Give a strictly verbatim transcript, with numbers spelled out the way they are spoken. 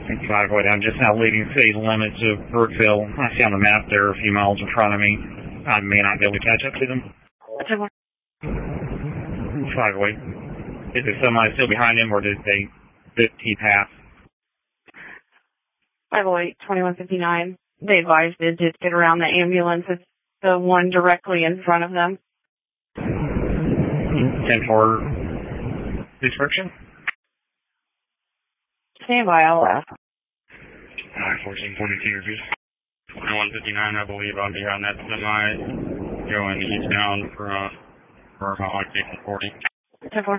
five way. I'm just now leaving city limits of Brookville. I see on the map they're a few miles in front of me. I may not be able to catch up to them. Five way. Is there somebody still behind him, or did they did he pass? five oh eight, twenty-one fifty-nine. They advised it to get around the ambulance. It's the one directly in front of them. ten four description? Stand by, I'll ask. Alright, fourteen forty-two, twenty-one fifty-nine, I believe I'll be on that semi going eastbound for, uh, for about like six forty. ten four.